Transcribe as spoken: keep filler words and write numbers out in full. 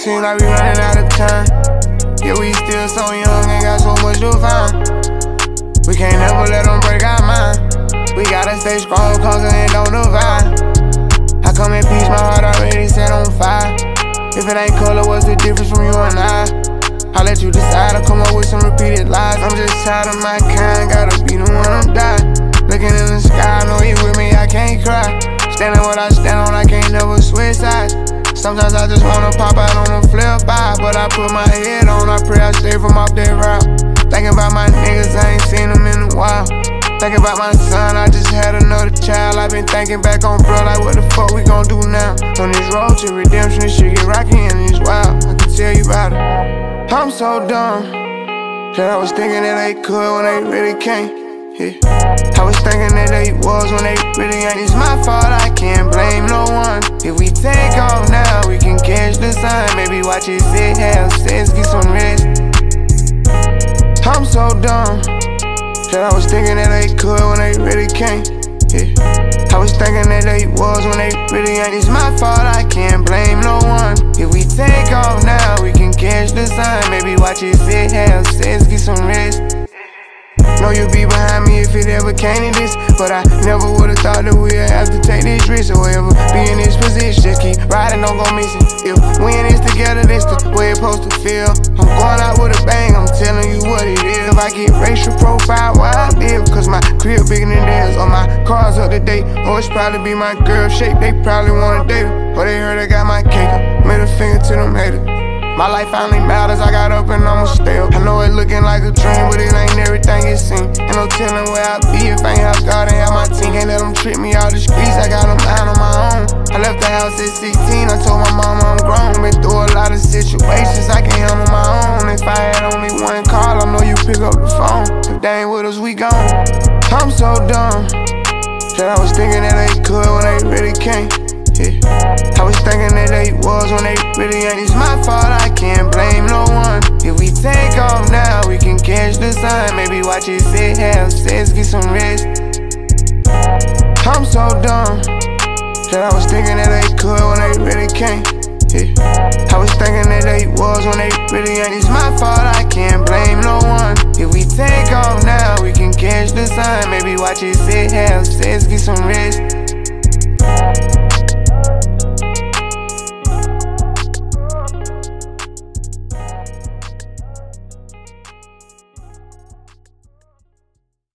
Seems like we running out of time. Yeah, we still so young and got so much to find. We can't never let them break our mind. We gotta stay strong, conquer and don't divide. I come in peace, my heart already set on fire. If it ain't color, what's the difference from you and I? I'll let you decide, I'll come up with some repeated lies. I'm just tired of my kind, gotta be the one to die. Looking in the sky, I know you with me, I can't cry. Standing what I stand on, I can't never switch sides. Sometimes I just wanna pop out on the flip by, but I put my head on, I pray I stay from off that route. Thinking about my niggas, I ain't seen them in a while. Thinking about my son, I just had another child. I've been thinking back on bro, like what the fuck we gon' do now? On this road to redemption, this shit get rocky and it's wild. I can tell you about it. I'm so dumb that I was thinking that they could when they really can't. Yeah. I was thinking that they was when they really ain't. It's my fault, I can't blame no one. If we take off now, we can catch the sun. Maybe watch it sit, have sex, get some rest. I'm so dumb that I was thinking that they could when they really can't. Yeah. I was thinking that they was when they really ain't. It's my fault, I can't blame no one. If we take off now, we can catch the sun. Maybe watch it sit, have sex, get some rest. Know you'll be behind me if it ever came to this, but I never would've thought that we'd have to take this risk or ever be in this position. Just keep riding, don't go missing. If we in this together, this the way it's supposed to feel. I'm going out with a bang, I'm telling you what it is. If I get racial profile, why I live? Cause my crib bigger than theirs, or my car's up to date, or it's probably be my girl shape. They probably wanna date her, or they heard I got my cake up. Made a finger to them haters. My life finally matters, I got up and I'ma stay up. I know it looking like a dream, but it ain't everything it seems. Ain't no telling where I be if I ain't have God and have my team. Can't let them trick me out the streets, I got them out on my own. I left the house at sixteen, I told my mama I'm grown. Been through a lot of situations I can't handle my own. If I had only one call, I know you pick up the phone. If they ain't with us, we gone. I'm so dumb that I was thinking that they could when they really can't. Yeah. I was thinking that they was when they really ain't. It's my fault, I can't blame no one. If we take off now, we can catch the sun. Maybe watch it sit, have sex, get some rest. I'm so dumb that I was thinking that they could when they really can't. Yeah. I was thinking that they was when they really ain't. It's my fault, I can't blame no one. If we take off now, we can catch the sun. Maybe watch it sit, have sex, get some rest.